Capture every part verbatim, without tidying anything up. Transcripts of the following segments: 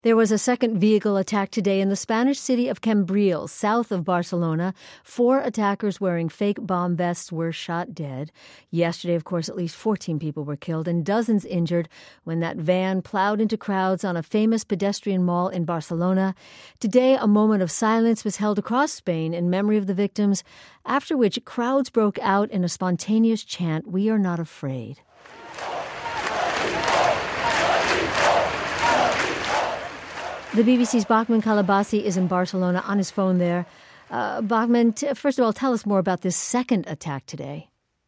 There was a second vehicle attack today in the Spanish city of Cambrils, south of Barcelona. Four attackers wearing fake bomb vests were shot dead. Yesterday, of course, at least fourteen people were killed and dozens injured when that van plowed into crowds on a famous pedestrian mall in Barcelona. Today, a moment of silence was held across Spain in memory of the victims, after which crowds broke out in a spontaneous chant, "We are not afraid." The B B C's Bachman Kalabasi is in Barcelona on his phone there. Uh, Bachman, t- first of all, tell us more about this second attack today.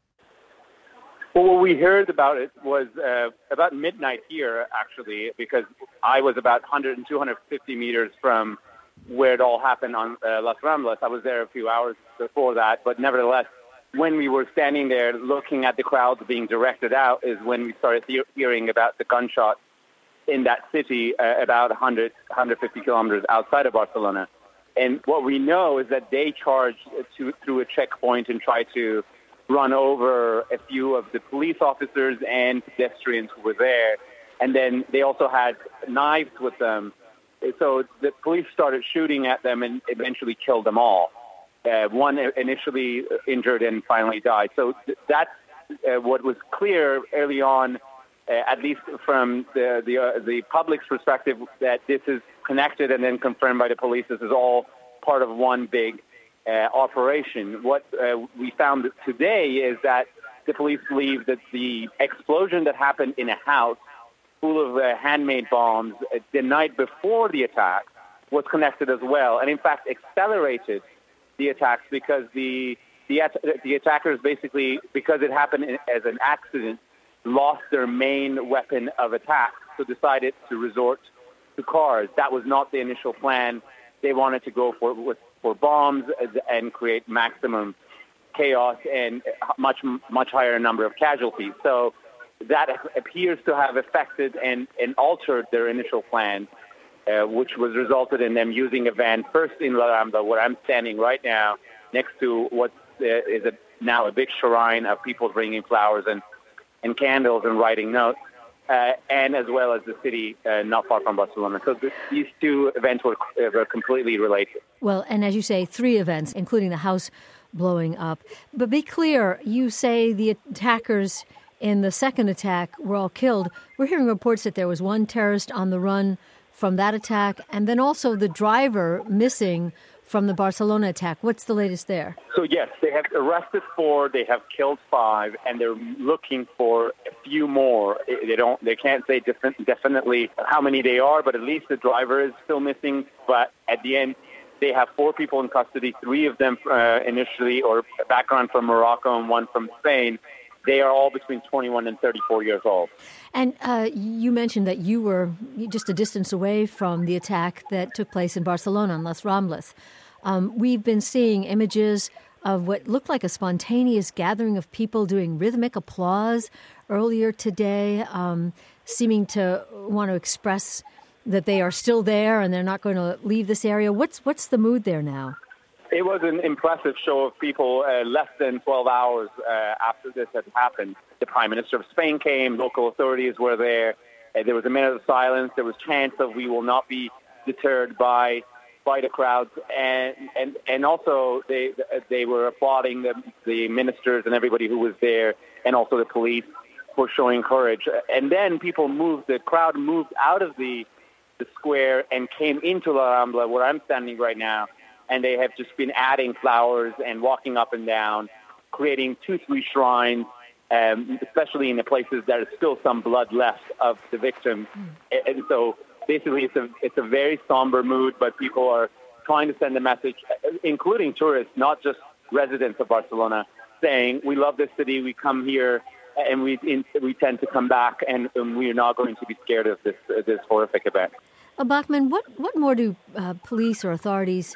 Well, what we heard about it was uh, about midnight here, actually, because I was about one hundred and two hundred fifty meters from where it all happened on uh, Las Ramblas. I was there a few hours before that, but nevertheless, when we were standing there looking at the crowds being directed out is when we started he- hearing about the gunshots in that city, uh, about one hundred, one hundred fifty kilometers outside of Barcelona. And what we know is that they charged to, through a checkpoint and tried to run over a few of the police officers and pedestrians who were there. And then they also had knives with them. So the police started shooting at them and eventually killed them all. Uh, one initially injured and finally died. So th- that's uh, what was clear early on, Uh, at least from the the, uh, the public's perspective, that this is connected and then confirmed by the police. This is all part of one big uh, operation. What uh, we found today is that the police believe that the explosion that happened in a house full of uh, handmade bombs uh, the night before the attack was connected as well, and in fact accelerated the attacks because the the, the attackers basically, because it happened as an accident, lost their main weapon of attack, so decided to resort to cars. That was not the initial plan. They wanted to go for with, for bombs and create maximum chaos and much much higher number of casualties. So that appears to have affected and, and altered their initial plan, uh, which was resulted in them using a van first in La Rambla, where I'm standing right now, next to what uh, is a, now a big shrine of people bringing flowers and and candles and writing notes, uh, and as well as the city uh, not far from Barcelona. So th- these two events were, uh, were completely related. Well, and as you say, three events, including the house blowing up. But be clear, you say the attackers in the second attack were all killed. We're hearing reports that there was one terrorist on the run from that attack, and then also the driver missing from the Barcelona attack. What's the latest there? So, yes, they have arrested four, they have killed five, and they're looking for a few more. They don't, they can't say defi- definitely how many they are, but at least the driver is still missing. But at the end, they have four people in custody, three of them uh, initially, or background from Morocco and one from Spain. They are all between twenty-one and thirty-four years old. And uh, you mentioned that you were just a distance away from the attack that took place in Barcelona on Las Ramblas. Um, we've been seeing images of what looked like a spontaneous gathering of people doing rhythmic applause earlier today, um, seeming to want to express that they are still there and they're not going to leave this area. What's what's the mood there now? It was an impressive show of people uh, less than twelve hours uh, after this had happened. The Prime Minister of Spain came, local authorities were there. Uh, there was a minute of silence. There was chants of "We will not be deterred by by the crowds," and and and also they they were applauding the the ministers and everybody who was there, and also the police for showing courage. And then people moved. The crowd moved out of the the square and came into La Rambla, where I'm standing right now. And they have just been adding flowers and walking up and down, creating two, three shrines, um, especially in the places that is still some blood left of the victims. Mm. And so basically it's a it's a very somber mood, but people are trying to send a message, including tourists, not just residents of Barcelona, saying, we love this city, we come here, and we in, we tend to come back, and, and we are not going to be scared of this, uh, this horrific event. Uh, Bachman, what, what more do uh, police or authorities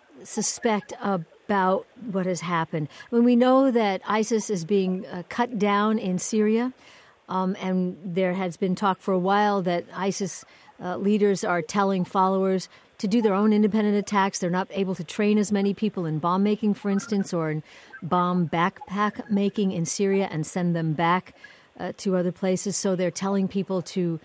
suspect about what has happened? When we know that ISIS is being uh, cut down in Syria, um, and there has been talk for a while that ISIS uh, leaders are telling followers to do their own independent attacks. They're not able to train as many people in bomb making, for instance, or in bomb backpack making in Syria and send them back uh, to other places. So they're telling people to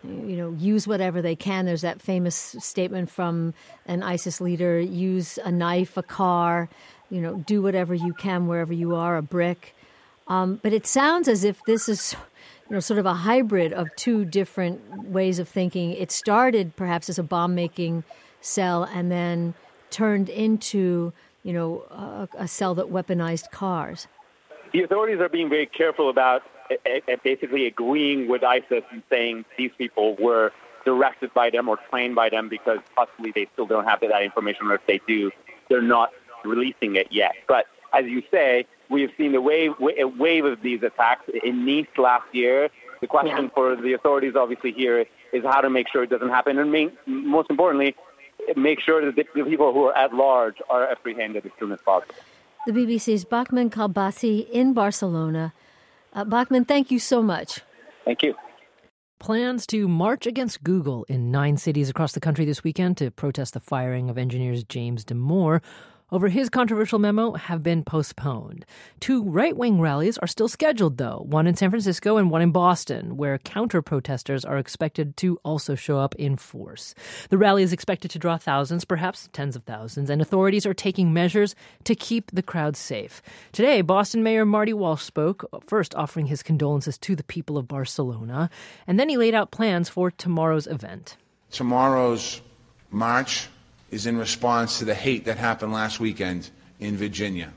you know, use whatever they can. There's that famous statement from an ISIS leader, use a knife, a car, you know, do whatever you can wherever you are, a brick. Um, but it sounds as if this is, you know, sort of a hybrid of two different ways of thinking. It started perhaps as a bomb-making cell and then turned into, you know, a, a cell that weaponized cars. The authorities are being very careful about uh, basically agreeing with ISIS and saying these people were directed by them or trained by them, because possibly they still don't have that information, or if they do, they're not releasing it yet. But as you say, we have seen a wave, a wave of these attacks in Nice last year. The question yeah. for the authorities obviously here is how to make sure it doesn't happen, and main, most importantly, make sure that the people who are at large are apprehended as soon as possible. The B B C's Bachman Kalbasi in Barcelona. Uh, Bachman, thank you so much. Thank you. Plans to march against Google in nine cities across the country this weekend to protest the firing of engineers James Damore over his controversial memo have been postponed. Two right-wing rallies are still scheduled, though, one in San Francisco and one in Boston, where counter-protesters are expected to also show up in force. The rally is expected to draw thousands, perhaps tens of thousands, and authorities are taking measures to keep the crowd safe. Today, Boston Mayor Marty Walsh spoke, first offering his condolences to the people of Barcelona, and then he laid out plans for tomorrow's event. Tomorrow's march is in response to the hate that happened last weekend in Virginia.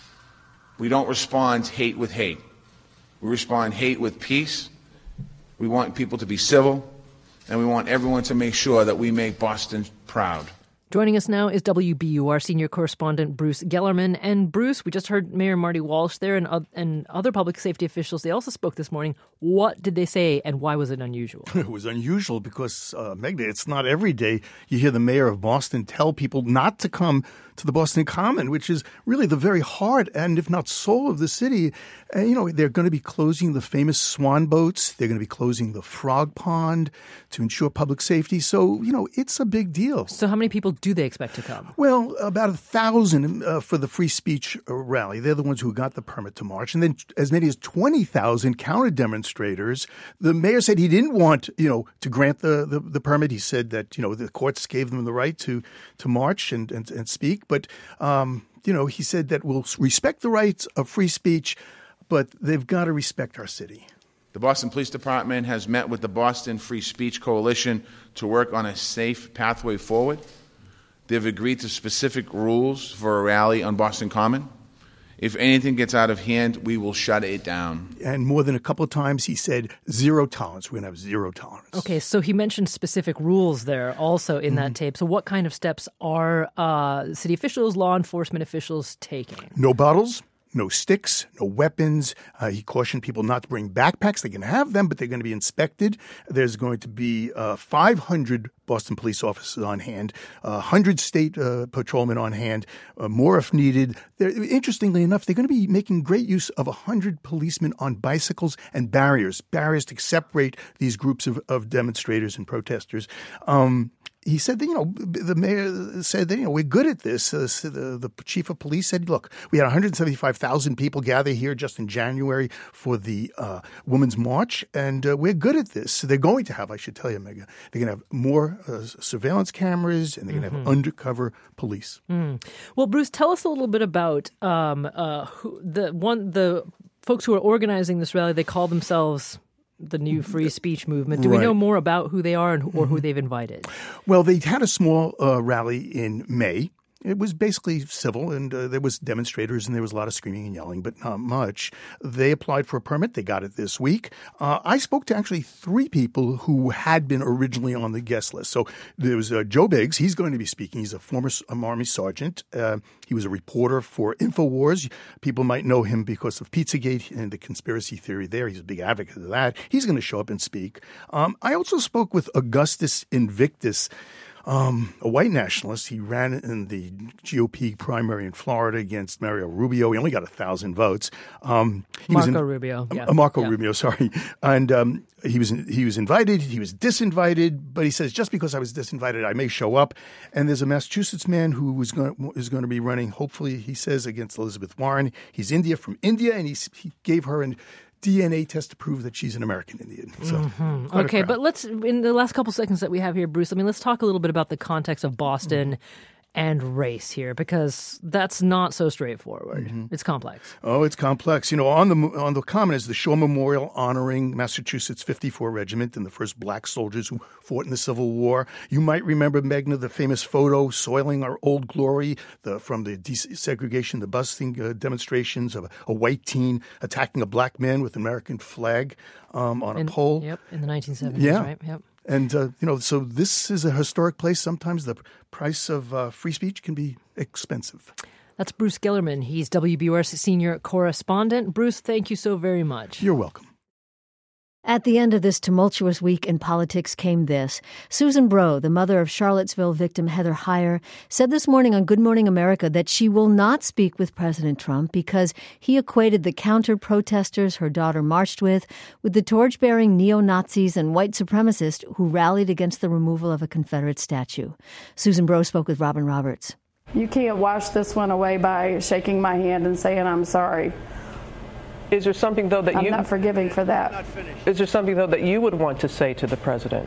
We don't respond hate with hate. We respond hate with peace. We want people to be civil, and we want everyone to make sure that we make Boston proud. Joining us now is W B U R senior correspondent Bruce Gellerman. And Bruce, we just heard Mayor Marty Walsh there and, uh, and other public safety officials. They also spoke this morning. What did they say, and why was it unusual? It was unusual because, uh, Magda, it's not every day you hear the mayor of Boston tell people not to come to the Boston Common, which is really the very heart and, if not soul, of the city. And, you know, they're going to be closing the famous swan boats. They're going to be closing the frog pond to ensure public safety. So, you know, it's a big deal. So how many people do they expect to come? Well, about a thousand uh, for the free speech rally. They're the ones who got the permit to march. And then as many as twenty thousand counter demonstrators. The mayor said he didn't want, you know, to grant the, the, the permit. He said that, you know, the courts gave them the right to, to march and, and, and speak. But, um, you know, he said that we'll respect the rights of free speech, but they've got to respect our city. The Boston Police Department has met with the Boston Free Speech Coalition to work on a safe pathway forward. They've agreed to specific rules for a rally on Boston Common. If anything gets out of hand, we will shut it down. And more than a couple of times he said zero tolerance. We're going to have zero tolerance. Okay, so he mentioned specific rules there also in mm-hmm. that tape. So what kind of steps are uh, city officials, law enforcement officials taking? No bottles. No sticks, no weapons. Uh, he cautioned people not to bring backpacks. They can have them, but they're going to be inspected. There's going to be uh, five hundred Boston police officers on hand, uh, one hundred state uh, patrolmen on hand, uh, more if needed. They're, interestingly enough, they're going to be making great use of one hundred policemen on bicycles and barriers, barriers to separate these groups of, of demonstrators and protesters. Um He said that, you know, the mayor said that, you know, we're good at this. Uh, so the, the chief of police said, look, we had one hundred seventy-five thousand people gather here just in January for the uh, Women's March, and uh, we're good at this. So they're going to have, I should tell you, Mega, they're going to have more uh, surveillance cameras, and they're going to mm-hmm. have undercover police. Mm. Well, Bruce, tell us a little bit about um, uh, who, the one the folks who are organizing this rally. They call themselves the new free speech movement. Do right. we know more about who they are and, or who they've invited? Well, they had a small uh, rally in May. It was basically civil, and uh, there was demonstrators, and there was a lot of screaming and yelling, but not much. They applied for a permit. They got it this week. Uh, I spoke to actually three people who had been originally on the guest list. So there was uh, Joe Biggs. He's going to be speaking. He's a former um, Army sergeant. Uh, he was a reporter for InfoWars. People might know him because of Pizzagate and the conspiracy theory there. He's a big advocate of that. He's going to show up and speak. Um, I also spoke with Augustus Invictus, Um, a white nationalist. He ran in the G O P primary in Florida against Mario Rubio. He only got a thousand votes. Um, he Marco was in, Rubio. Yeah. Uh, Marco yeah. Rubio, sorry. And um, he was in, he was invited. He was disinvited. But he says, just because I was disinvited, I may show up. And there's a Massachusetts man who was going is going to be running, hopefully, he says, against Elizabeth Warren. He's India from India, and he, he gave her an D N A test to prove that she's an American Indian. So, mm-hmm. Okay, but let's, in the last couple seconds that we have here, Bruce, I mean, let's talk a little bit about the context of Boston mm-hmm. and race here, because that's not so straightforward. Mm-hmm. It's complex. Oh, it's complex. You know, on the on the common is the Shaw Memorial honoring Massachusetts fifty-four Regiment and the first black soldiers who fought in the Civil War. You might remember, Meghna, the famous photo, Soiling Our Old Glory, the, from the desegregation, the busing uh, demonstrations of a, a white teen attacking a black man with an American flag um, on in, a pole. Yep, in the nineteen seventies, yeah. right? Yep. And, uh, you know, so this is a historic place. Sometimes the price of uh, free speech can be expensive. That's Bruce Gellerman. He's W B U R's senior correspondent. Bruce, thank you so very much. You're welcome. At the end of this tumultuous week in politics came this. Susan Bro, the mother of Charlottesville victim Heather Heyer, said this morning on Good Morning America that she will not speak with President Trump because he equated the counter-protesters her daughter marched with with the torch-bearing neo-Nazis and white supremacists who rallied against the removal of a Confederate statue. Susan Bro spoke with Robin Roberts. You can't wash this one away by shaking my hand and saying I'm sorry. Is there something, though, that I'm you... I'm not forgiving for that. Is there something, though, that you would want to say to the president?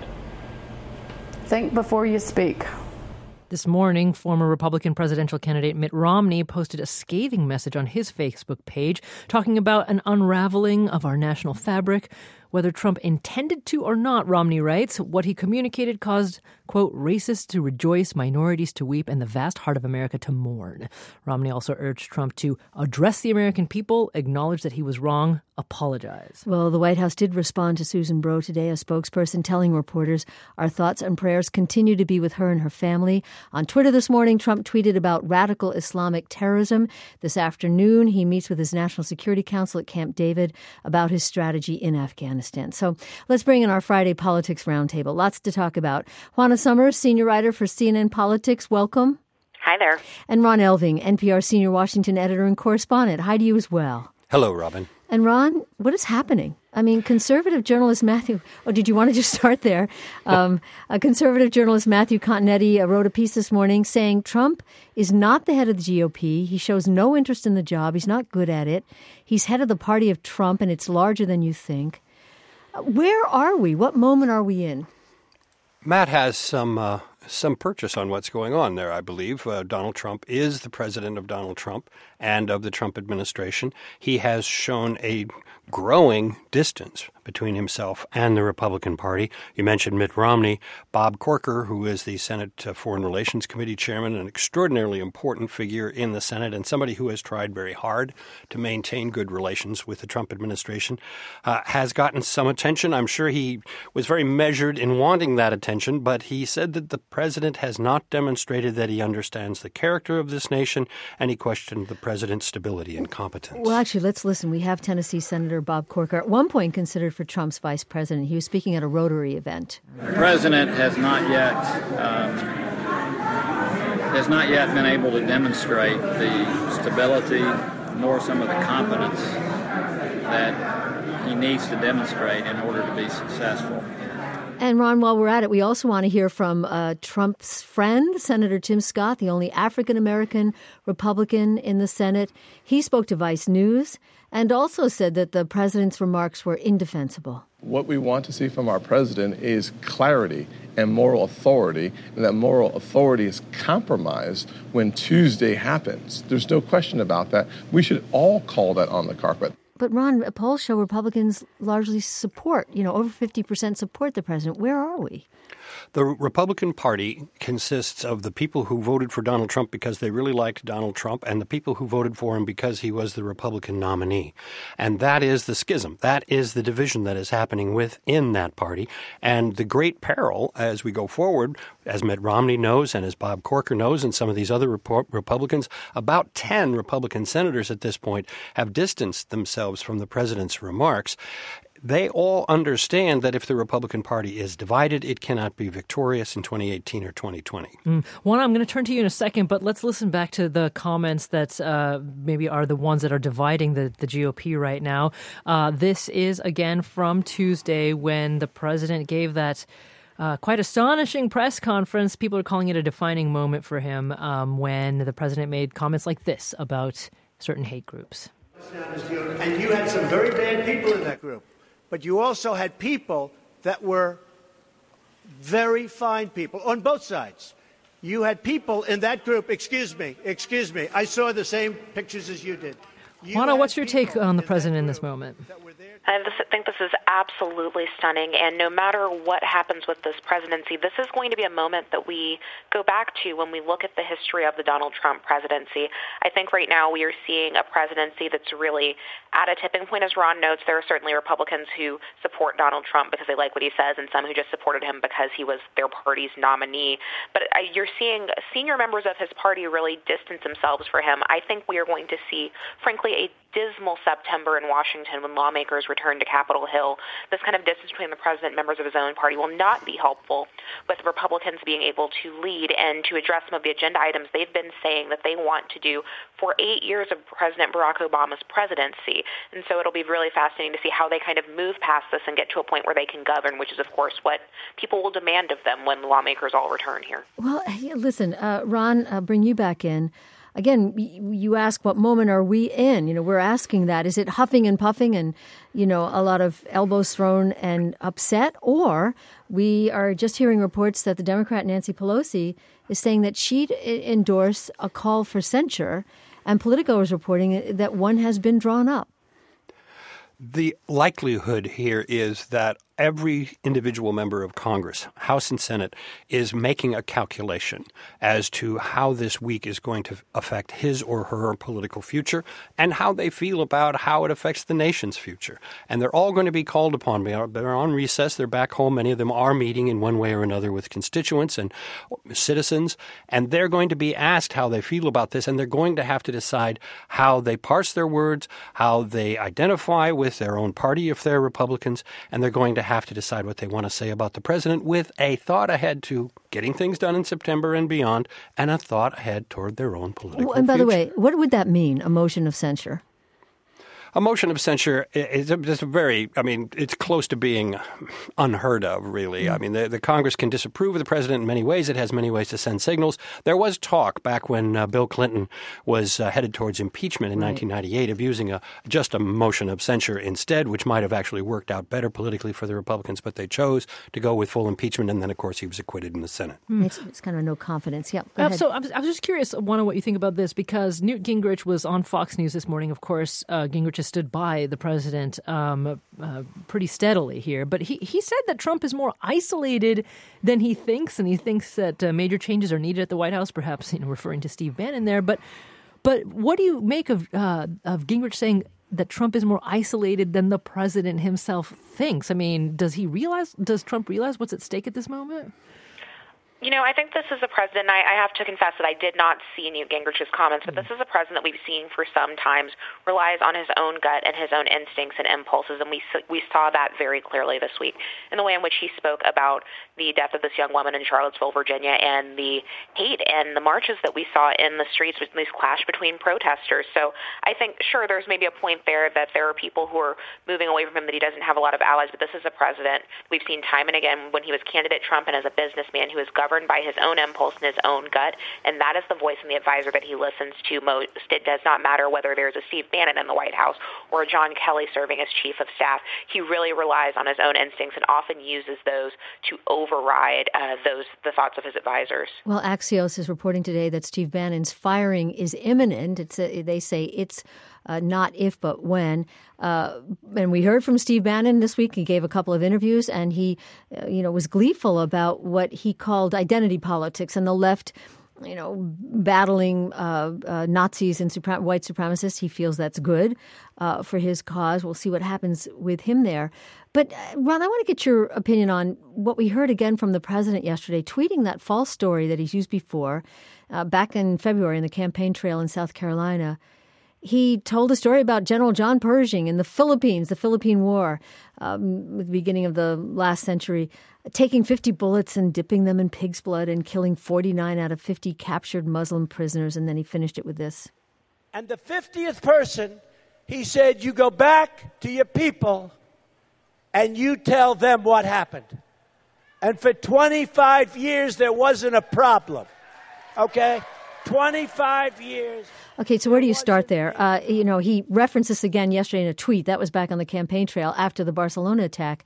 Think before you speak. This morning, former Republican presidential candidate Mitt Romney posted a scathing message on his Facebook page talking about an unraveling of our national fabric. Whether Trump intended to or not, Romney writes, what he communicated caused, quote, racists to rejoice, minorities to weep, and the vast heart of America to mourn. Romney also urged Trump to address the American people, acknowledge that he was wrong, apologize. Well, the White House did respond to Susan Bro today, a spokesperson telling reporters, our thoughts and prayers continue to be with her and her family. On Twitter this morning, Trump tweeted about radical Islamic terrorism. This afternoon, he meets with his National Security Council at Camp David about his strategy in Afghanistan. So let's bring in our Friday Politics Roundtable. Lots to talk about. Juana Summers, senior writer for C N N Politics, welcome. Hi there. And Ron Elving, N P R senior Washington editor and correspondent. Hi to you as well. Hello, Robin. And Ron, what is happening? I mean, conservative journalist Matthew, oh, did you want to just start there? Um, a conservative journalist, Matthew Continetti, uh, wrote a piece this morning saying Trump is not the head of the G O P. He shows no interest in the job. He's not good at it. He's head of the party of Trump, and it's larger than you think. Where are we? What moment are we in? Matt has some uh, some purchase on what's going on there, I believe. Uh, Donald Trump is the president of Donald Trump and of the Trump administration. He has shown a growing distance between himself and the Republican Party. You mentioned Mitt Romney. Bob Corker, who is the Senate Foreign Relations Committee chairman, an extraordinarily important figure in the Senate and somebody who has tried very hard to maintain good relations with the Trump administration, uh, has gotten some attention. I'm sure he was very measured in wanting that attention, but he said that the president has not demonstrated that he understands the character of this nation, and he questioned the president's stability and competence. Well, actually, let's listen. We have Tennessee Senator Bob Corker, at one point considered for Trump's vice president. He was speaking at a Rotary event. The president has not yet um, has not yet been able to demonstrate the stability nor some of the competence that he needs to demonstrate in order to be successful. And Ron, while we're at it, we also want to hear from uh, Trump's friend, Senator Tim Scott, the only African-American Republican in the Senate. He spoke to Vice News and also said that the president's remarks were indefensible. What we want to see from our president is clarity and moral authority, and that moral authority is compromised when Tuesday happens. There's no question about that. We should all call that on the carpet. But Ron, polls show Republicans largely support, you know, over fifty percent support the president. Where are we? The Republican Party consists of the people who voted for Donald Trump because they really liked Donald Trump and the people who voted for him because he was the Republican nominee. And that is the schism. That is the division that is happening within that party. And the great peril as we go forward, as Mitt Romney knows and as Bob Corker knows and some of these other Repo- Republicans, about ten Republican senators at this point have distanced themselves from the president's remarks. They all understand that if the Republican Party is divided, it cannot be victorious in twenty eighteen or twenty twenty. Mm. Juan, I'm going to turn to you in a second, but let's listen back to the comments that uh, maybe are the ones that are dividing the, the G O P right now. Uh, this is, again, from Tuesday when the president gave that Uh, quite astonishing press conference. People are calling it a defining moment for him um, when the president made comments like this about certain hate groups. And you had some very bad people in that group. But you also had people that were very fine people on both sides. You had people in that group, excuse me, excuse me, I saw the same pictures as you did. You Juana, what's your take on the president in this moment? I think this is absolutely stunning, and no matter what happens with this presidency, this is going to be a moment that we go back to when we look at the history of the Donald Trump presidency. I think right now we are seeing a presidency that's really at a tipping point. As Ron notes, there are certainly Republicans who support Donald Trump because they like what he says, and some who just supported him because he was their party's nominee. But you're seeing senior members of his party really distance themselves from him. I think we are going to see, frankly, a dismal September in Washington when lawmakers return to Capitol Hill. This kind of distance between the president and members of his own party will not be helpful with Republicans being able to lead and to address some of the agenda items they've been saying that they want to do for eight years of President Barack Obama's presidency. And so it'll be really fascinating to see how they kind of move past this and get to a point where they can govern, which is, of course, what people will demand of them when lawmakers all return here. Well, listen, uh, Ron, I'll bring you back in. Again, you ask what moment are we in? You know, we're asking that. Is it huffing and puffing and, you know, a lot of elbows thrown and upset? Or we are just hearing reports that the Democrat Nancy Pelosi is saying that she'd endorse a call for censure, and Politico is reporting that one has been drawn up. The likelihood here is that every individual member of Congress, House and Senate, is making a calculation as to how this week is going to affect his or her political future and how they feel about how it affects the nation's future. And they're all going to be called upon. They're on recess. They're back home. Many of them are meeting in one way or another with constituents and citizens. And they're going to be asked how they feel about this. And they're going to have to decide how they parse their words, how they identify with their own party if they're Republicans. And they're going to have to decide what they want to say about the president with a thought ahead to getting things done in September and beyond, and a thought ahead toward their own political well, and by future. the way, what would that mean, a motion of censure? A motion of censure is just a very, I mean, it's close to being unheard of, really. Mm. I mean, the, the Congress can disapprove of the president in many ways. It has many ways to send signals. There was talk back when uh, Bill Clinton was uh, headed towards impeachment in right. nineteen ninety-eight of using a just a motion of censure instead, which might have actually worked out better politically for the Republicans, but they chose to go with full impeachment, and then, of course, he was acquitted in the Senate. Mm. It's, it's kind of a no confidence. Yeah. Uh, so I was, I was just curious, Juana, what you think about this, because Newt Gingrich was on Fox News this morning. Of course, uh, Gingrich has stood by the president um, uh, pretty steadily here. But he, he said that Trump is more isolated than he thinks, and he thinks that uh, major changes are needed at the White House, perhaps, you know, referring to Steve Bannon there. But but what do you make of uh, of Gingrich saying that Trump is more isolated than the president himself thinks? I mean, does he realize, does Trump realize what's at stake at this moment? You know, I think this is a president, I, I have to confess that I did not see Newt Gingrich's comments, but this is a president that we've seen for some times relies on his own gut and his own instincts and impulses, and we we saw that very clearly this week in the way in which he spoke about the death of this young woman in Charlottesville, Virginia, and the hate and the marches that we saw in the streets with this clash between protesters. So I think, sure, there's maybe a point there that there are people who are moving away from him, that he doesn't have a lot of allies, but this is a president we've seen time and again when he was candidate Trump and as a businessman who is governed by his own impulse and his own gut, and that is the voice and the advisor that he listens to most. It does not matter whether there's a Steve Bannon in the White House or a John Kelly serving as chief of staff. He really relies on his own instincts and often uses those to override uh, those the thoughts of his advisors. Well, Axios is reporting today that Steve Bannon's firing is imminent. It's a, they say it's Uh, not if, but when. Uh, and we heard from Steve Bannon this week. He gave a couple of interviews, and he, uh, you know, was gleeful about what he called identity politics and the left, you know, battling uh, uh, Nazis and supra- white supremacists. He feels that's good uh, for his cause. We'll see what happens with him there. But, uh, Ron, I want to get your opinion on what we heard again from the president yesterday, tweeting that false story that he's used before uh, back in February in the campaign trail in South Carolina. He told a story about General John Pershing in the Philippines, the Philippine War, um, at the beginning of the last century, taking fifty bullets and dipping them in pig's blood and killing forty-nine out of fifty captured Muslim prisoners. And then he finished it with this. And the fiftieth person, he said, you go back to your people and you tell them what happened. And for twenty-five years, there wasn't a problem. Okay? twenty-five years. Okay, so where do you start there? Uh, you know, he referenced this again yesterday in a tweet. That was back on the campaign trail after the Barcelona attack.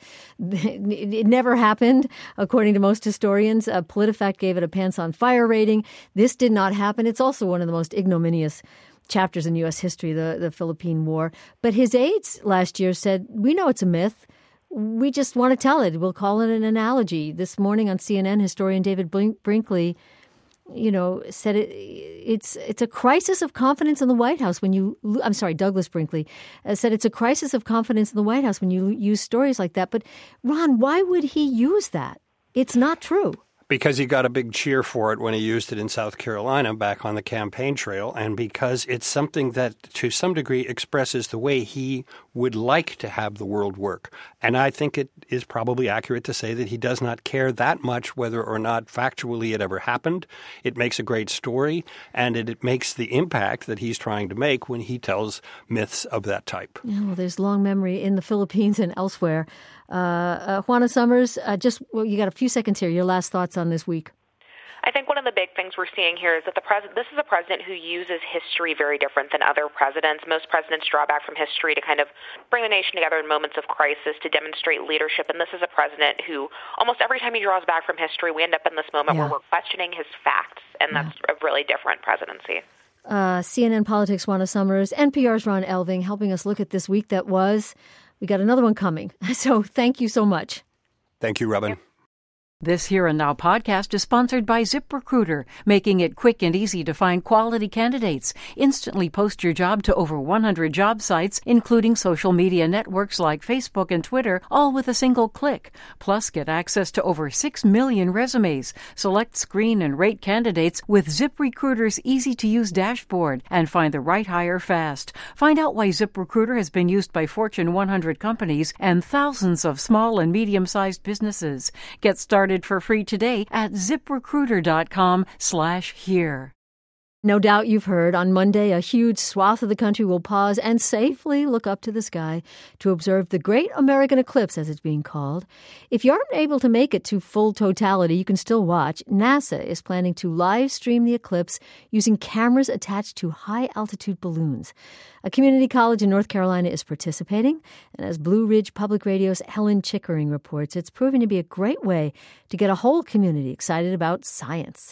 It never happened, according to most historians. Uh, PolitiFact gave it a pants-on-fire rating. This did not happen. It's also one of the most ignominious chapters in U S history, the, the Philippine War. But his aides last year said, we know it's a myth. We just want to tell it. We'll call it an analogy. This morning on C N N, historian David Brinkley, you know, said it, it's it's a crisis of confidence in the White House when you, I'm sorry, Douglas Brinkley uh, said it's a crisis of confidence in the White House when you use stories like that. But Ron, why would he use that? It's not true. Because he got a big cheer for it when he used it in South Carolina back on the campaign trail, and because it's something that to some degree expresses the way he would like to have the world work. And I think it is probably accurate to say that he does not care that much whether or not factually it ever happened. It makes a great story, and it, it makes the impact that he's trying to make when he tells myths of that type. Yeah, well, there's long memory in the Philippines and elsewhere. Uh, uh, Juana Summers, uh, just well, you got a few seconds here. Your last thoughts on this week. I think one of the big things we're seeing here is that the president, this is a president who uses history very different than other presidents. Most presidents draw back from history to kind of bring the nation together in moments of crisis, to demonstrate leadership. And this is a president who almost every time he draws back from history, we end up in this moment yeah. where we're questioning his facts. And that's yeah. a really different presidency. Uh, C N N Politics, Juana Summers, N P R's Ron Elving, helping us look at this week that was. We got another one coming. So thank you so much. Thank you, Robin. Yep. This Here and Now podcast is sponsored by ZipRecruiter, making it quick and easy to find quality candidates. Instantly post your job to over one hundred job sites, including social media networks like Facebook and Twitter, all with a single click. Plus, get access to over six million resumes. Select, screen, and rate candidates with ZipRecruiter's easy-to-use dashboard and find the right hire fast. Find out why ZipRecruiter has been used by Fortune one hundred companies and thousands of small and medium-sized businesses. Get started for free today at ZipRecruiter.com slash here. No doubt you've heard on Monday a huge swath of the country will pause and safely look up to the sky to observe the Great American Eclipse, as it's being called. If you aren't able to make it to full totality, you can still watch. NASA is planning to live stream the eclipse using cameras attached to high-altitude balloons. A community college in North Carolina is participating, and as Blue Ridge Public Radio's Helen Chickering reports, it's proving to be a great way to get a whole community excited about science.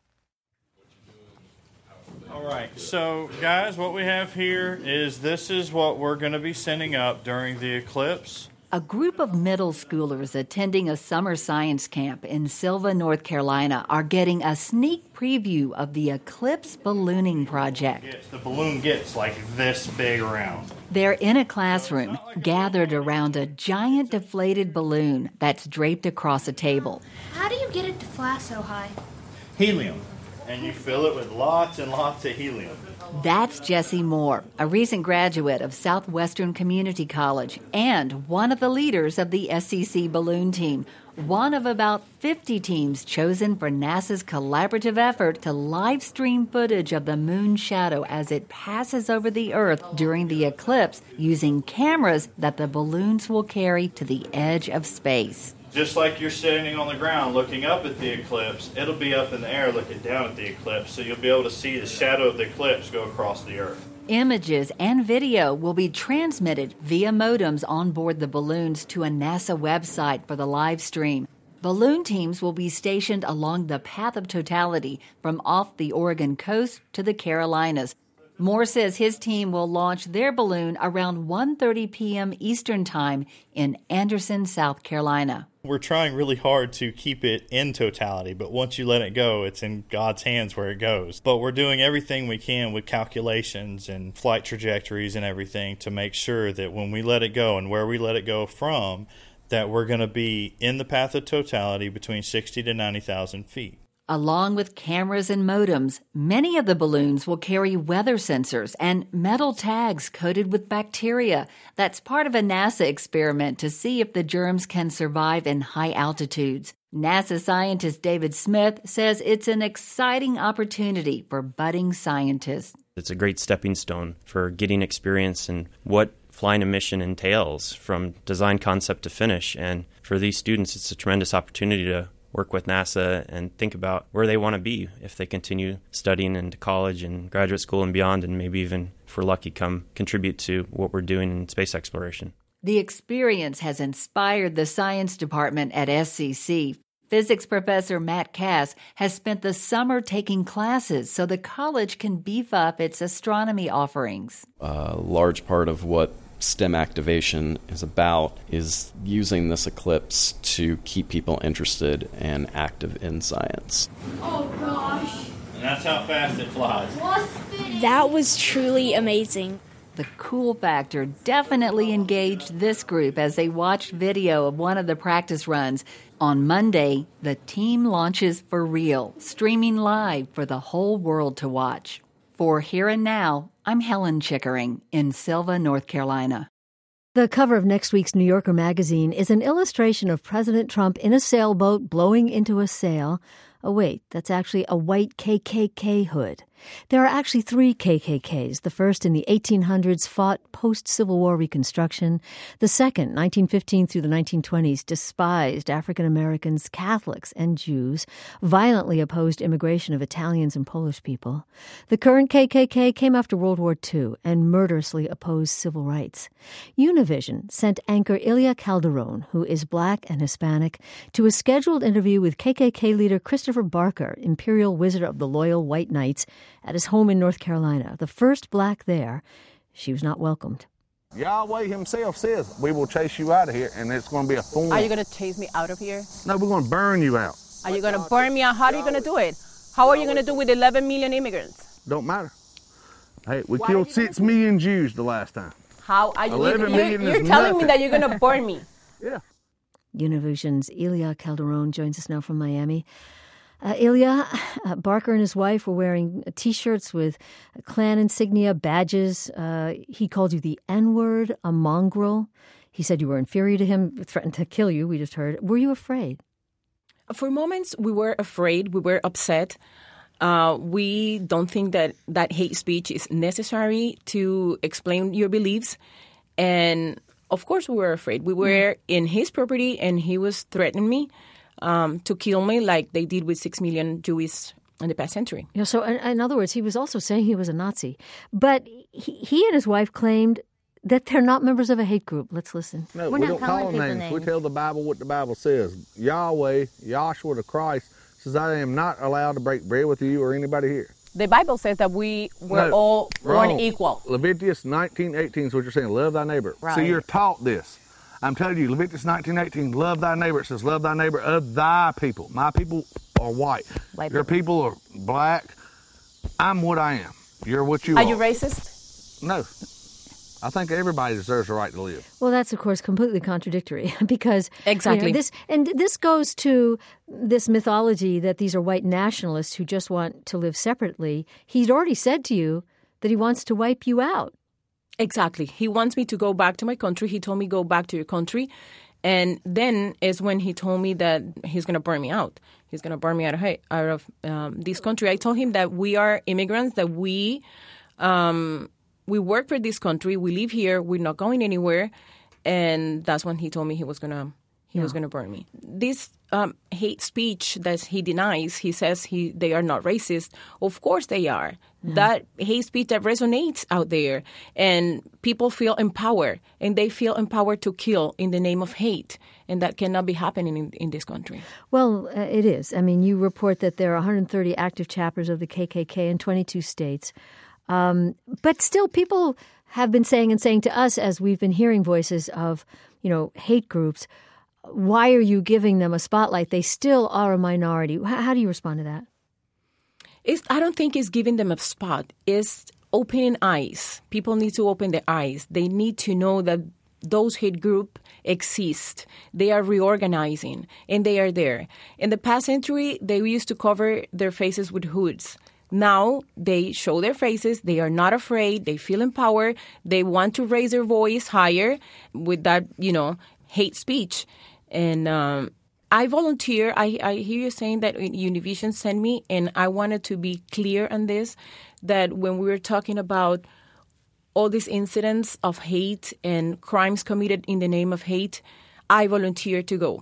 All right, so guys, what we have here is this is what we're going to be sending up during the eclipse. A group of middle schoolers attending a summer science camp in Sylva, North Carolina, are getting a sneak preview of the Eclipse Ballooning Project. The balloon gets like this big around. They're in a classroom, gathered around a giant deflated balloon that's draped across a table. How do you get it to fly so high? Helium. And you fill it with lots and lots of helium. That's Jesse Moore, a recent graduate of Southwestern Community College and one of the leaders of the S C C balloon team, one of about fifty teams chosen for NASA's collaborative effort to live stream footage of the moon's shadow as it passes over the Earth during the eclipse using cameras that the balloons will carry to the edge of space. Just like you're standing on the ground looking up at the eclipse, it'll be up in the air looking down at the eclipse, so you'll be able to see the shadow of the eclipse go across the Earth. Images and video will be transmitted via modems on board the balloons to a NASA website for the live stream. Balloon teams will be stationed along the path of totality from off the Oregon coast to the Carolinas. Moore says his team will launch their balloon around one thirty p.m. Eastern Time in Anderson, South Carolina. We're trying really hard to keep it in totality, but once you let it go, it's in God's hands where it goes. But we're doing everything we can with calculations and flight trajectories and everything to make sure that when we let it go and where we let it go from, that we're going to be in the path of totality between sixty to ninety thousand feet. Along with cameras and modems, many of the balloons will carry weather sensors and metal tags coated with bacteria. That's part of a NASA experiment to see if the germs can survive in high altitudes. NASA scientist David Smith says it's an exciting opportunity for budding scientists. It's a great stepping stone for getting experience in what flying a mission entails from design concept to finish. And for these students, it's a tremendous opportunity to work with NASA and think about where they want to be if they continue studying into college and graduate school and beyond, and maybe even, if we're lucky, come contribute to what we're doing in space exploration. The experience has inspired the science department at S C C. Physics professor Matt Cass has spent the summer taking classes so the college can beef up its astronomy offerings. A large part of what STEM activation is about is using this eclipse to keep people interested and active in science. Oh gosh. And that's how fast it flies. That was truly amazing. The cool factor definitely engaged this group as they watched video of one of the practice runs. On Monday, the team launches for real, streaming live for the whole world to watch. For Here and Now, I'm Helen Chickering in Sylva, North Carolina. The cover of next week's New Yorker magazine is an illustration of President Trump in a sailboat blowing into a sail. Oh, wait, that's actually a white K K K hood. There are actually three K K Ks. The first in the eighteen hundreds fought post-Civil War Reconstruction. The second, nineteen fifteen through the nineteen twenties, despised African Americans, Catholics, and Jews, violently opposed immigration of Italians and Polish people. The current K K K came after World War Two and murderously opposed civil rights. Univision sent anchor Ilya Calderon, who is black and Hispanic, to a scheduled interview with K K K leader Christopher Barker, Imperial Wizard of the Loyal White Knights, at his home in North Carolina, the first black there. She was not welcomed. Yahweh himself says, we will chase you out of here, and it's going to be a thorn. Are you going to chase me out of here? No, we're going to burn you out. Are you going to burn me out? How are you going to do it? How are you going to do with eleven million immigrants? Don't matter. Hey, we Why killed six million Jews the last time. How are you? eleven You're, million you're is telling nothing. me that you're going to burn me. Yeah. Univision's Ilya Calderon joins us now from Miami. Uh, Ilya, uh, Barker and his wife were wearing T-shirts with Klan insignia, badges. Uh, he called you the N-word, a mongrel. He said you were inferior to him, threatened to kill you, we just heard. Were you afraid? For moments, we were afraid. We were upset. Uh, we don't think that that hate speech is necessary to explain your beliefs. And, of course, we were afraid. We were mm. in his property, and he was threatening me. Um, to kill me like they did with six million Jews in the past century. Yeah, so in, in other words, he was also saying he was a Nazi. But he, he and his wife claimed that they're not members of a hate group. Let's listen. No, We're we not don't call them names. names. We tell the Bible what the Bible says. Yahweh, Yahshua the Christ, says I am not allowed to break bread with you or anybody here. The Bible says that we were no, all wrong. born equal. Leviticus nineteen eighteen is what you're saying. Love thy neighbor. Right. So you're taught this. I'm telling you, Leviticus nineteen eighteen, love thy neighbor. It says, love thy neighbor of thy people. My people are white. white Your people. people are black. I'm what I am. You're what you are. Are you racist? No. I think everybody deserves the right to live. Well, that's, of course, completely contradictory because exactly you know, this and this goes to this mythology that these are white nationalists who just want to live separately. He'd already said to you that he wants to wipe you out. Exactly. He wants me to go back to my country. He told me, go back to your country. And then is when he told me that he's going to burn me out. He's going to burn me out of, out of um, this country. I told him that we are immigrants, that we um, we work for this country. We live here. We're not going anywhere. And that's when he told me he was going to he yeah. was going to burn me. This um, hate speech that he denies, he says he they are not racist. Of course they are. Mm-hmm. That hate speech that resonates out there. And people feel empowered. And they feel empowered to kill in the name of hate. And that cannot be happening in, in this country. Well, uh, it is. I mean, you report that there are one hundred thirty active chapters of the K K K in twenty-two states. Um, but still, people have been saying and saying to us as we've been hearing voices of, you know, hate groups, why are you giving them a spotlight? They still are a minority. How, how do you respond to that? It's, I don't think it's giving them a spot. It's opening eyes. People need to open their eyes. They need to know that those hate groups exist. They are reorganizing, and they are there. In the past century, they used to cover their faces with hoods. Now they show their faces. They are not afraid. They feel empowered. They want to raise their voice higher with that, you know, hate speech. And um, I volunteer. I, I hear you saying that Univision sent me, and I wanted to be clear on this, that when we were talking about all these incidents of hate and crimes committed in the name of hate, I volunteer to go.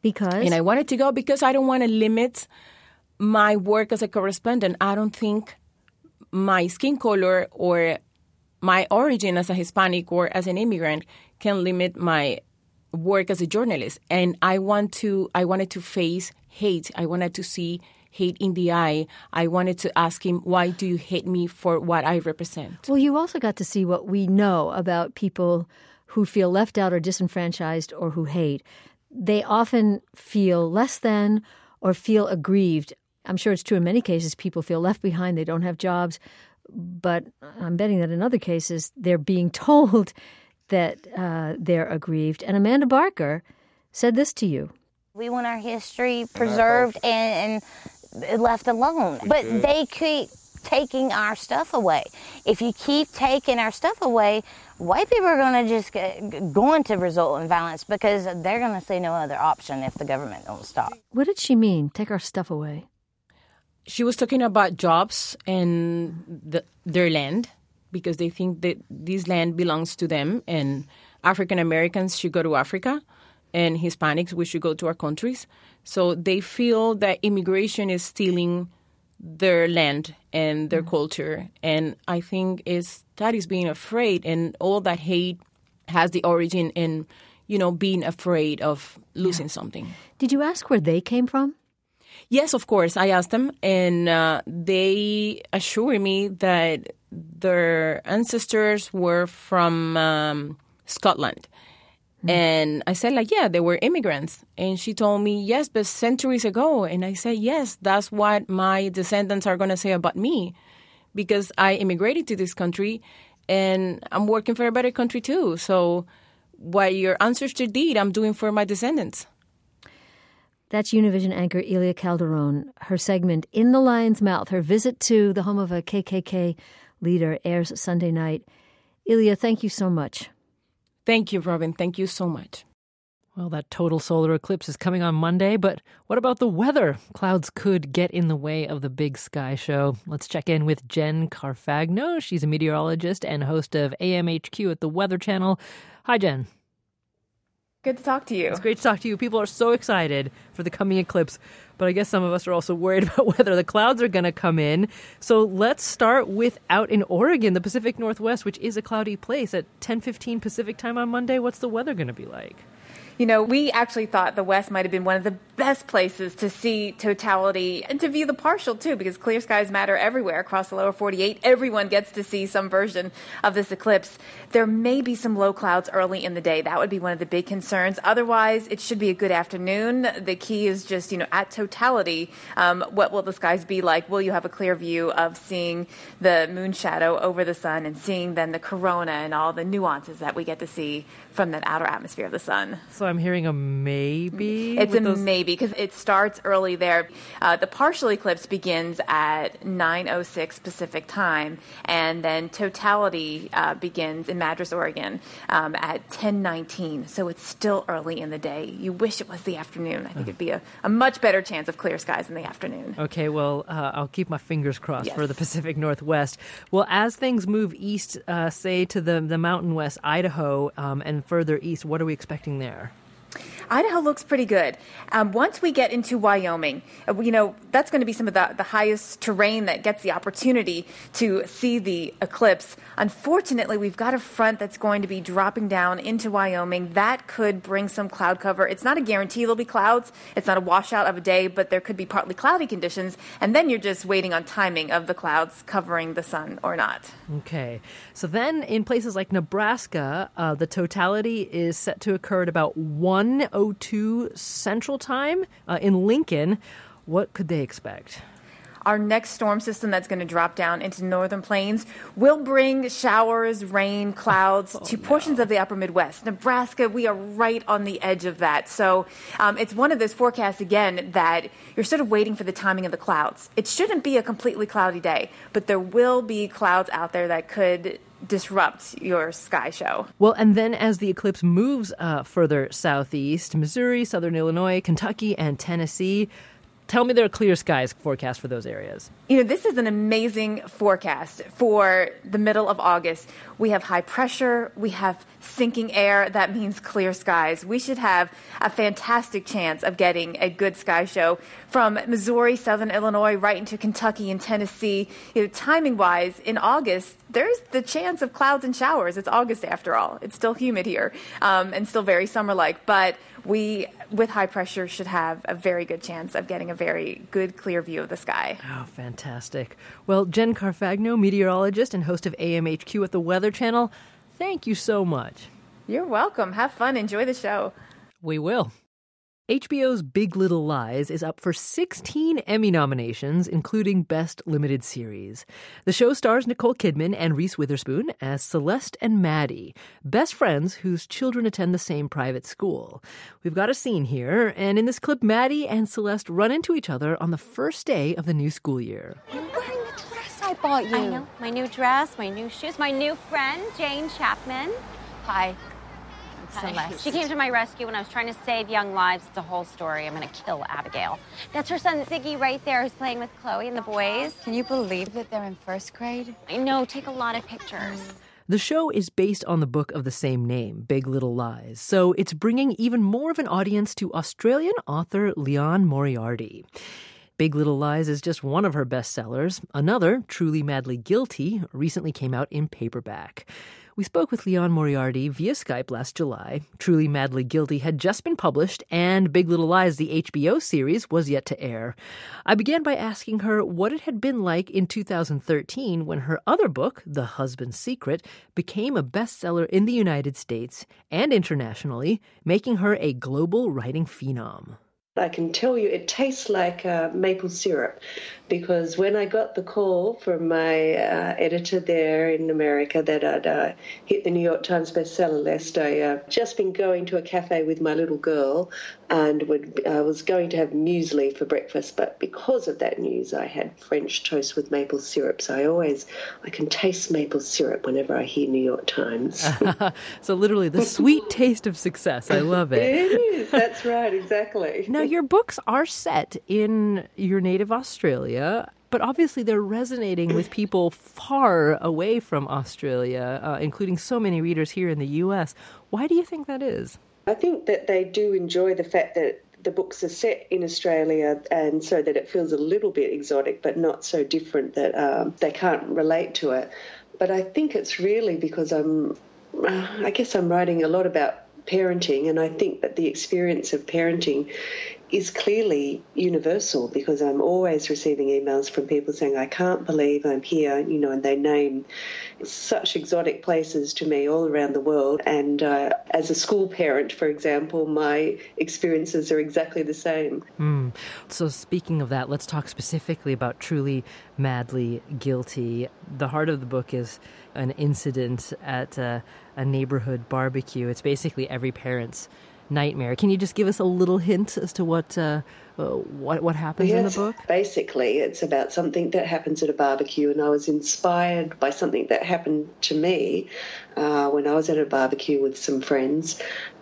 Because? And I wanted to go because I don't want to limit my work as a correspondent. I don't think my skin color or my origin as a Hispanic or as an immigrant can limit my work as a journalist. And I want to, I wanted to face hate. I wanted to see hate in the eye. I wanted to ask him, why do you hate me for what I represent? Well, you also got to see what we know about people who feel left out or disenfranchised or who hate. They often feel less than or feel aggrieved. I'm sure it's true in many cases. People feel left behind. They don't have jobs. But I'm betting that in other cases, they're being told that uh, they're aggrieved. And Amanda Barker said this to you. We want our history preserved and, and left alone. But they keep taking our stuff away. If you keep taking our stuff away, white people are going to just get, going to result in violence because they're going to see no other option if the government don't stop. What did she mean, take our stuff away? She was talking about jobs and the, their land because they think that this land belongs to them and African Americans should go to Africa and Hispanics, we should go to our countries. So they feel that immigration is stealing their land and their mm-hmm. culture. And I think is that is being afraid, and all that hate has the origin in, you know, being afraid of losing yeah. something. Did you ask where they came from? Yes, of course. I asked them, and uh, they assured me that their ancestors were from um, Scotland. Mm-hmm. And I said, like, yeah, they were immigrants. And she told me, yes, but centuries ago. And I said, yes, that's what my descendants are going to say about me because I immigrated to this country and I'm working for a better country too. So what your ancestors did, I'm doing for my descendants. That's Univision anchor Elia Calderon. Her segment, In the Lion's Mouth, her visit to the home of a K K K leader, airs Sunday night. Elia, thank you so much. Thank you, Robin. Thank you so much. Well, that total solar eclipse is coming on Monday, but what about the weather? Clouds could get in the way of the big sky show. Let's check in with Jen Carfagno. She's a meteorologist and host of A M H Q at the Weather Channel. Hi, Jen. Good to talk to you. It's great to talk to you. People are so excited for the coming eclipse, but I guess some of us are also worried about whether the clouds are going to come in. So let's start with out in Oregon, the Pacific Northwest, which is a cloudy place. At ten fifteen Pacific time on Monday, what's the weather going to be like? You know, we actually thought the West might have been one of the best places to see totality and to view the partial, too, because clear skies matter everywhere across the lower forty-eight. Everyone gets to see some version of this eclipse. There may be some low clouds early in the day. That would be one of the big concerns. Otherwise, it should be a good afternoon. The key is just, you know, at totality, um, what will the skies be like? Will you have a clear view of seeing the moon shadow over the sun and seeing then the corona and all the nuances that we get to see from that outer atmosphere of the sun? So I'm hearing a maybe? It's a those... maybe because it starts early there. Uh, the partial eclipse begins at nine oh six Pacific time, and then totality uh, begins in Madras, Oregon um, at ten nineteen. So it's still early in the day. You wish it was the afternoon. I think it'd be a, a much better chance of clear skies in the afternoon. Okay, well, uh, I'll keep my fingers crossed yes. for the Pacific Northwest. Well, as things move east, uh, say to the, the Mountain West, Idaho, um, and further east, what are we expecting there? Idaho looks pretty good. Um, once we get into Wyoming, uh, you know, that's going to be some of the, the highest terrain that gets the opportunity to see the eclipse. Unfortunately, we've got a front that's going to be dropping down into Wyoming. That could bring some cloud cover. It's not a guarantee there'll be clouds. It's not a washout of a day, but there could be partly cloudy conditions. And then you're just waiting on timing of the clouds covering the sun or not. Okay. So then in places like Nebraska, uh, the totality is set to occur at about one oh two Central Time. Uh, in Lincoln, what could they expect? Our next storm system that's going to drop down into northern plains will bring showers, rain, clouds oh, to no. portions of the upper Midwest. Nebraska, we are right on the edge of that. So um, it's one of those forecasts, again, that you're sort of waiting for the timing of the clouds. It shouldn't be a completely cloudy day, but there will be clouds out there that could disrupt your sky show. Well, and then as the eclipse moves uh, further southeast, Missouri, southern Illinois, Kentucky, and Tennessee, tell me there are clear skies forecast for those areas. You know, this is an amazing forecast for the middle of August. We have high pressure. We have sinking air. That means clear skies. We should have a fantastic chance of getting a good sky show from Missouri, southern Illinois, right into Kentucky and Tennessee. You know, timing-wise, in August, there's the chance of clouds and showers. It's August after all. It's still humid here um, and still very summer-like. But we, with high pressure, should have a very good chance of getting a very good, clear view of the sky. Oh, fantastic. Well, Jen Carfagno, meteorologist and host of A M H Q at the Weather Channel, thank you so much. You're welcome. Have fun. Enjoy the show. We will. H B O's Big Little Lies is up for sixteen Emmy nominations, including Best Limited Series. The show stars Nicole Kidman and Reese Witherspoon as Celeste and Maddie, best friends whose children attend the same private school. We've got a scene here, and in this clip, Maddie and Celeste run into each other on the first day of the new school year. You're wearing the dress I bought you. I know. My new dress, my new shoes, my new friend, Jane Chapman. Hi. Celeste. She came to my rescue when I was trying to save young lives. It's a whole story. I'm going to kill Abigail. That's her son, Ziggy, right there, who's playing with Chloe and the boys. Can you believe that they're in first grade? I know. Take a lot of pictures. The show is based on the book of the same name, Big Little Lies, so it's bringing even more of an audience to Australian author Liane Moriarty. Big Little Lies is just one of her bestsellers. Another, Truly Madly Guilty, recently came out in paperback. We spoke with Liane Moriarty via Skype last July. Truly Madly Guilty had just been published, and Big Little Lies, the H B O series, was yet to air. I began by asking her what it had been like in two thousand thirteen when her other book, The Husband's Secret, became a bestseller in the United States and internationally, making her a global writing phenom. I can tell you it tastes like uh, maple syrup, because when I got the call from my uh, editor there in America that I'd uh, hit the New York Times bestseller list, I uh, just been going to a cafe with my little girl and would I uh, was going to have muesli for breakfast, but because of that news, I had French toast with maple syrup. So I always I can taste maple syrup whenever I hear New York Times. So literally the sweet taste of success. I love it. It is. That's right. Exactly. Now, your books are set in your native Australia, but obviously they're resonating with people far away from Australia, uh, including so many readers here in the U S. Why do you think that is? I think that they do enjoy the fact that the books are set in Australia, and so that it feels a little bit exotic, but not so different that um, they can't relate to it. But I think it's really because I'm, uh, I guess I'm writing a lot about parenting, and I think that the experience of parenting is clearly universal, because I'm always receiving emails from people saying, I can't believe I'm here, you know, and they name such exotic places to me all around the world. And uh, as a school parent, for example, my experiences are exactly the same. Mm. So speaking of that, let's talk specifically about Truly Madly Guilty. The heart of the book is an incident at a, a neighborhood barbecue. It's basically every parent's nightmare. Can you just give us a little hint as to what uh, uh, what what happens yes, in the book? Basically, it's about something that happens at a barbecue, and I was inspired by something that happened to me uh, when I was at a barbecue with some friends,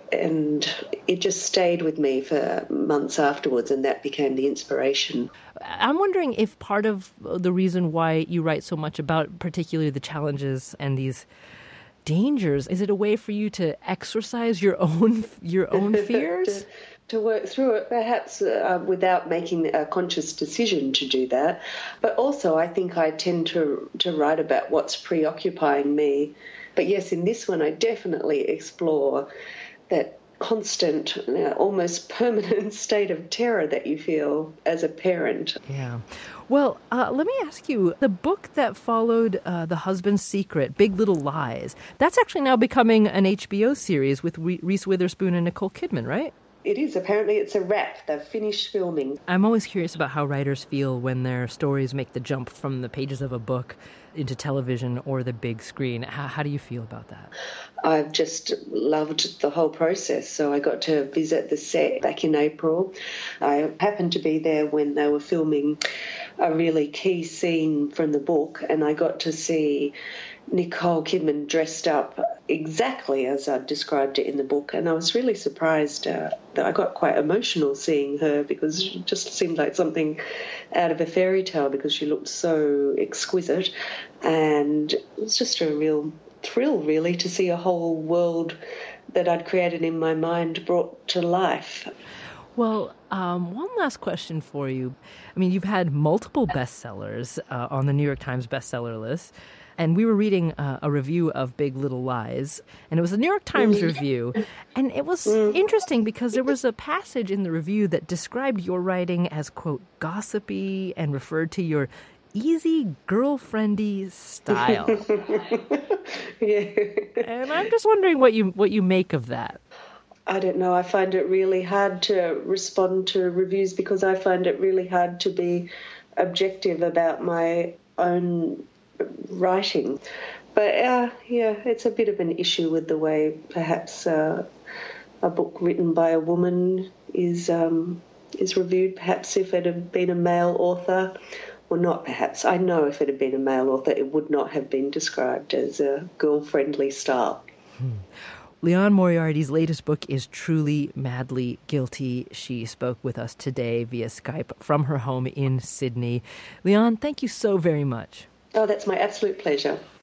and it just stayed with me for months afterwards, and that became the inspiration. I'm wondering if part of the reason why you write so much about particularly the challenges and these dangers, is it a way for you to exercise your own your own fears? to, to work through it, perhaps uh, without making a conscious decision to do that. But also I think I tend to to write about what's preoccupying me. But yes, in this one I definitely explore that constant, you know, almost permanent state of terror that you feel as a parent. Yeah. Well, uh, let me ask you, the book that followed uh, The Husband's Secret, Big Little Lies, that's actually now becoming an H B O series with Re- Reese Witherspoon and Nicole Kidman, right? It is. Apparently it's a wrap. They've finished filming. I'm always curious about how writers feel when their stories make the jump from the pages of a book into television or the big screen. How, how do you feel about that? I've just loved the whole process. So I got to visit the set back in April. I happened to be there when they were filming a really key scene from the book, and I got to see Nicole Kidman dressed up exactly as I described it in the book, and I was really surprised uh, that I got quite emotional seeing her, because she just seemed like something out of a fairy tale because she looked so exquisite, and it was just a real thrill, really, to see a whole world that I'd created in my mind brought to life. Well, um, one last question for you. I mean, you've had multiple bestsellers uh, on the New York Times bestseller list. And we were reading uh, a review of Big Little Lies, and it was a New York Times mm. review. And it was mm. interesting because there was a passage in the review that described your writing as, quote, gossipy, and referred to your easy, girlfriendy style. Yeah. And I'm just wondering what you what you make of that. I don't know. I find it really hard to respond to reviews because I find it really hard to be objective about my own writing. But uh, yeah, it's a bit of an issue with the way perhaps uh, a book written by a woman is um, is reviewed. Perhaps if it had been a male author, or not perhaps, I know if it had been a male author, it would not have been described as a girl-friendly style. Hmm. Liane Moriarty's latest book is Truly Madly Guilty. She spoke with us today via Skype from her home in Sydney. Liane, thank you so very much. Oh, that's my absolute pleasure.